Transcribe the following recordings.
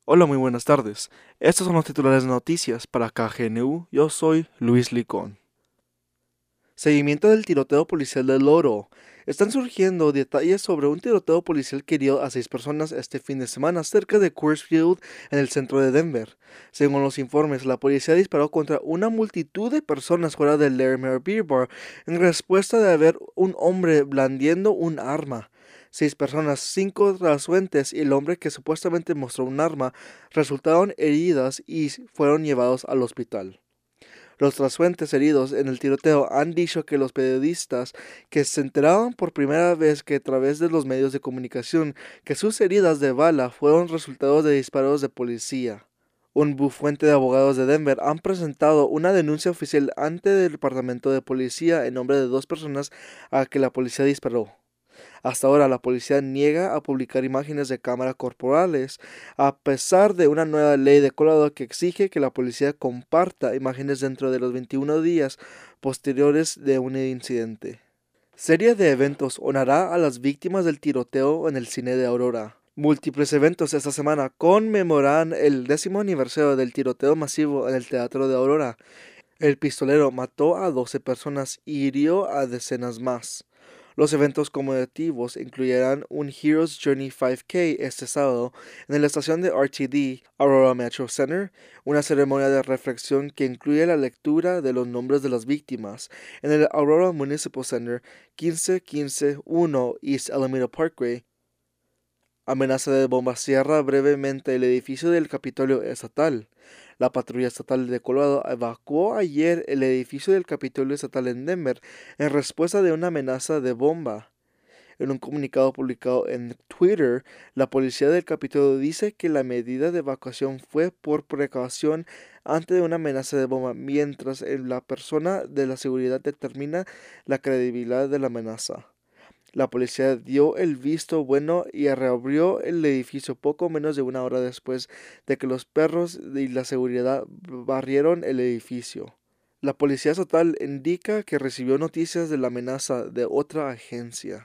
Hola, muy buenas tardes. Estos son los titulares de noticias para KGNU. Yo soy Luis Licón. Seguimiento del tiroteo policial de Loro. Están surgiendo detalles sobre un tiroteo policial que hirió a 6 personas este fin de semana cerca de Coors Field en el centro de Denver. Según los informes, la policía disparó contra una multitud de personas fuera del Larimer Beer Bar en respuesta de haber un hombre blandiendo un arma. 6 personas, 5 transeúntes y el hombre que supuestamente mostró un arma resultaron heridas y fueron llevados al hospital. Los transeúntes heridos en el tiroteo han dicho que los periodistas que se enteraron por primera vez que a través de los medios de comunicación que sus heridas de bala fueron resultado de disparos de policía. Un bufete de abogados de Denver han presentado una denuncia oficial ante el departamento de policía en nombre de 2 personas a que la policía disparó. Hasta ahora la policía niega a publicar imágenes de cámara corporales, a pesar de una nueva ley de Colorado que exige que la policía comparta imágenes dentro de los 21 días posteriores de un incidente. Serie de eventos honrará a las víctimas del tiroteo en el cine de Aurora. Múltiples eventos esta semana conmemoran el 10º aniversario del tiroteo masivo en el Teatro de Aurora. El pistolero mató a 12 personas y hirió a decenas más. Los eventos conmemorativos incluirán un Heroes Journey 5K este sábado en la estación de RTD, Aurora Metro Center, una ceremonia de reflexión que incluye la lectura de los nombres de las víctimas en el Aurora Municipal Center, 151 East Alameda Parkway. Amenaza de bomba cierra brevemente el edificio del Capitolio Estatal. La patrulla estatal de Colorado evacuó ayer el edificio del Capitolio Estatal en Denver en respuesta de una amenaza de bomba. En un comunicado publicado en Twitter, la policía del Capitolio dice que la medida de evacuación fue por precaución ante una amenaza de bomba, mientras la persona de la seguridad determina la credibilidad de la amenaza. La policía dio el visto bueno y reabrió el edificio poco menos de una hora después de que los perros y la seguridad barrieron el edificio. La policía estatal indica que recibió noticias de la amenaza de otra agencia.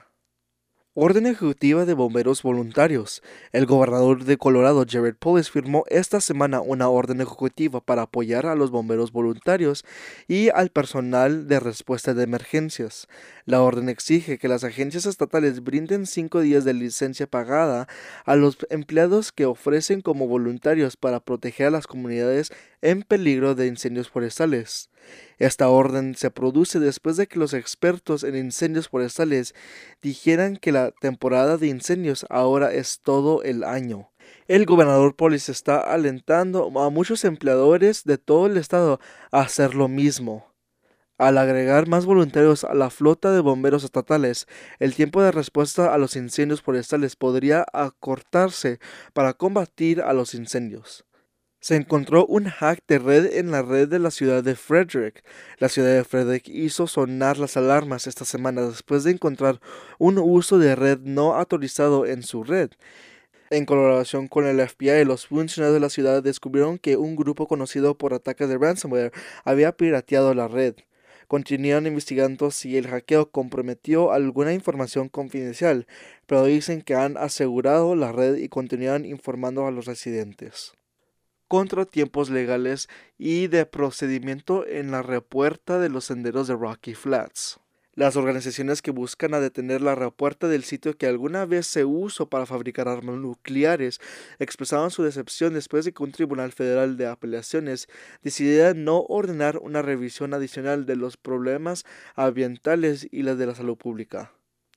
Orden ejecutiva de bomberos voluntarios. El gobernador de Colorado, Jared Polis, firmó esta semana una orden ejecutiva para apoyar a los bomberos voluntarios y al personal de respuesta de emergencias. La orden exige que las agencias estatales brinden 5 días de licencia pagada a los empleados que ofrecen como voluntarios para proteger a las comunidades en peligro de incendios forestales. Esta orden se produce después de que los expertos en incendios forestales dijeran que la temporada de incendios ahora es todo el año. El gobernador Polis está alentando a muchos empleadores de todo el estado a hacer lo mismo. Al agregar más voluntarios a la flota de bomberos estatales, el tiempo de respuesta a los incendios forestales podría acortarse para combatir a los incendios. Se encontró un hack de red en la red de la ciudad de Frederick. La ciudad de Frederick hizo sonar las alarmas esta semana después de encontrar un uso de red no autorizado en su red. En colaboración con el FBI, los funcionarios de la ciudad descubrieron que un grupo conocido por ataques de ransomware había pirateado la red. Continúan investigando si el hackeo comprometió alguna información confidencial, pero dicen que han asegurado la red y continúan informando a los residentes. Contratiempos legales y de procedimiento en la repuerta de los senderos de Rocky Flats. Las organizaciones que buscan a detener la repuerta del sitio que alguna vez se usó para fabricar armas nucleares expresaron su decepción después de que un tribunal federal de apelaciones decidiera no ordenar una revisión adicional de los problemas ambientales y las de la salud pública.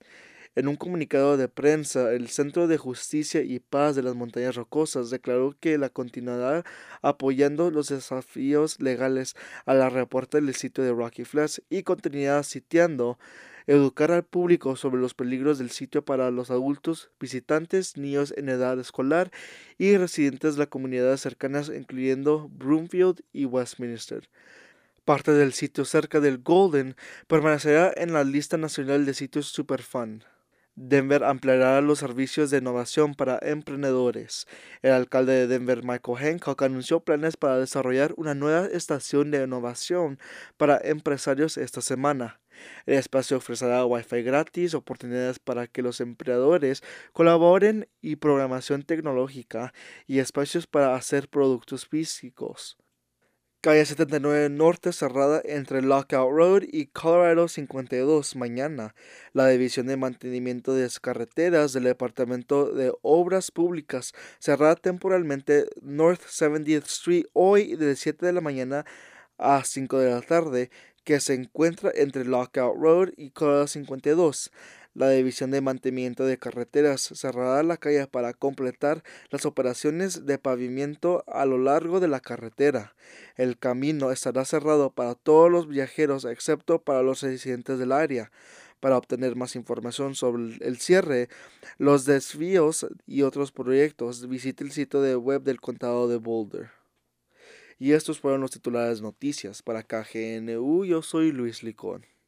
En un comunicado de prensa, el Centro de Justicia y Paz de las Montañas Rocosas declaró que la continuará apoyando los desafíos legales a la reporta del sitio de Rocky Flats y continuará sitiando educar al público sobre los peligros del sitio para los adultos, visitantes, niños en edad escolar y residentes de las comunidades cercanas incluyendo Broomfield y Westminster. Parte del sitio cerca del Golden permanecerá en la lista nacional de sitios Superfund. Denver ampliará los servicios de innovación para emprendedores. El alcalde de Denver, Michael Hancock, anunció planes para desarrollar una nueva estación de innovación para empresarios esta semana. El espacio ofrecerá Wi-Fi gratis, oportunidades para que los empleadores colaboren y programación tecnológica y espacios para hacer productos físicos. Calle 79 Norte cerrada entre Lockout Road y Colorado 52 mañana. La División de Mantenimiento de Carreteras del Departamento de Obras Públicas cerrada temporalmente North 70th Street hoy de 7 de la mañana a 5 de la tarde, que se encuentra entre Lockout Road y Colorado 52. La División de Mantenimiento de Carreteras cerrará la calle para completar las operaciones de pavimento a lo largo de la carretera. El camino estará cerrado para todos los viajeros excepto para los residentes del área. Para obtener más información sobre el cierre, los desvíos y otros proyectos, visite el sitio de web del Condado de Boulder. Y estos fueron los titulares noticias. Para KGNU, yo soy Luis Licón.